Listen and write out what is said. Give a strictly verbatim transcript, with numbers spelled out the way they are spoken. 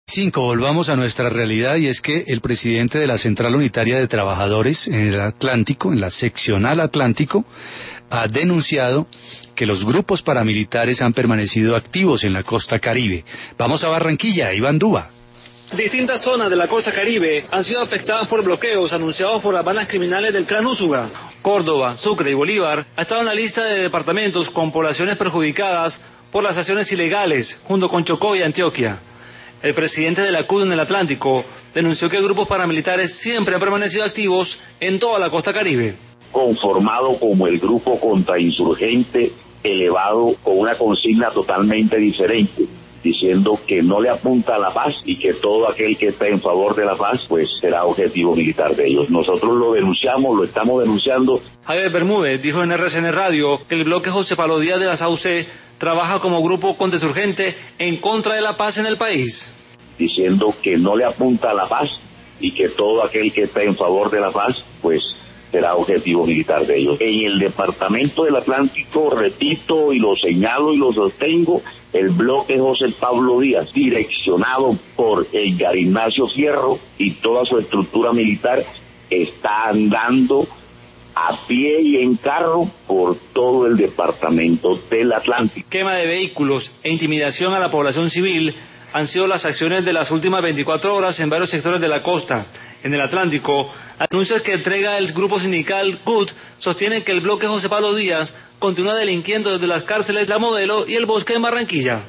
Cinco, volvamos a nuestra realidad y es que el presidente de la Central Unitaria de Trabajadores en el Atlántico, en la seccional Atlántico, ha denunciado que los grupos paramilitares han permanecido activos en la costa Caribe. Vamos a Barranquilla, Iván Duba. Distintas zonas de la costa Caribe han sido afectadas por bloqueos anunciados por las bandas criminales del Clan Úsuga. Córdoba, Sucre y Bolívar ha estado en la lista de departamentos con poblaciones perjudicadas por las acciones ilegales, junto con Chocó y Antioquia. El presidente de la C U D en el Atlántico denunció que grupos paramilitares siempre han permanecido activos en toda la costa Caribe. Conformado como el grupo contrainsurgente elevado con una consigna totalmente diferente, diciendo que no le apunta a la paz y que todo aquel que está en favor de la paz pues será objetivo militar de ellos. Nosotros lo denunciamos, lo estamos denunciando. Javier Bermúdez dijo en R C N Radio que el bloque José Pablo Díaz de la S A U C trabaja como grupo contrainsurgente en contra de la paz en el país. Diciendo que no le apunta a la paz y que todo aquel que está en favor de la paz pues será objetivo militar de ellos. En el departamento del Atlántico, repito y lo señalo y lo sostengo, el bloque José Pablo Díaz, direccionado por Edgar Ignacio Fierro y toda su estructura militar, está andando a pie y en carro por todo el departamento del Atlántico. Quema de vehículos e intimidación a la población civil han sido las acciones de las últimas veinticuatro horas en varios sectores de la costa. En el Atlántico, anuncios que entrega el grupo sindical C U D sostienen que el bloque José Pablo Díaz continúa delinquiendo desde las cárceles La Modelo y el Bosque en Barranquilla.